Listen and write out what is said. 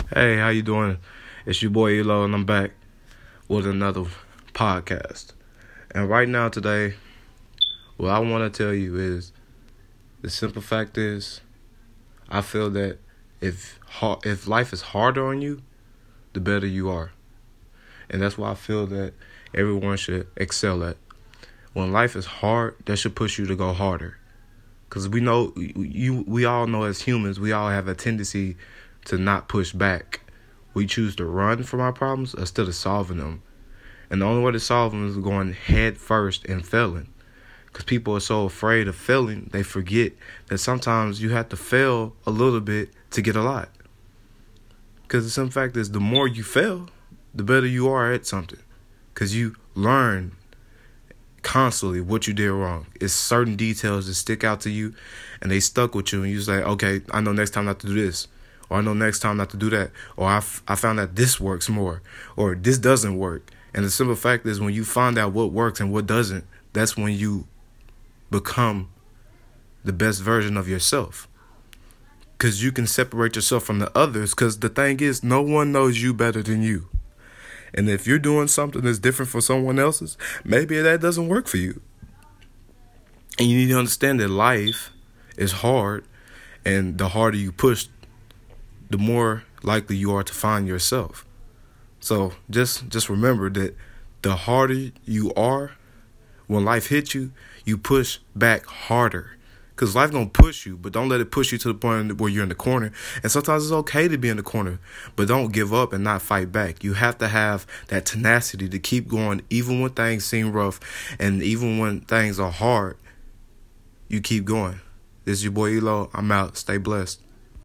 Hey, how you doing? It's your boy Elo, and I'm back with another podcast. And right now, today, what I want to tell you is the simple fact is, I feel that if life is harder on you, the better you are, and that's why I feel that everyone should excel at. When life is hard, that should push you to go harder, because we all know as humans, we all have a tendency to not push back. We choose to run from our problems instead of solving them. And the only way to solve them is going head first and failing. Because people are so afraid of failing, they forget that sometimes you have to fail a little bit to get a lot. Because the simple fact is, the more you fail, the better you are at something. Because you learn constantly what you did wrong. It's certain details that stick out to you, and they stuck with you, and you say, okay, I know next time not to do this. Or I know next time not to do that. Or I found that this works more. Or this doesn't work. And the simple fact is, when you find out what works and what doesn't, that's when you become the best version of yourself. Because you can separate yourself from the others. Because the thing is, no one knows you better than you. And if you're doing something that's different from someone else's, maybe that doesn't work for you. And you need to understand that life is hard. And the harder you push, the more likely you are to find yourself. So just remember that the harder you are, when life hits you, you push back harder. Because life going to push you, but don't let it push you to the point where you're in the corner. And sometimes it's okay to be in the corner, but don't give up and not fight back. You have to have that tenacity to keep going, even when things seem rough and even when things are hard. You keep going. This is your boy Elo. I'm out. Stay blessed.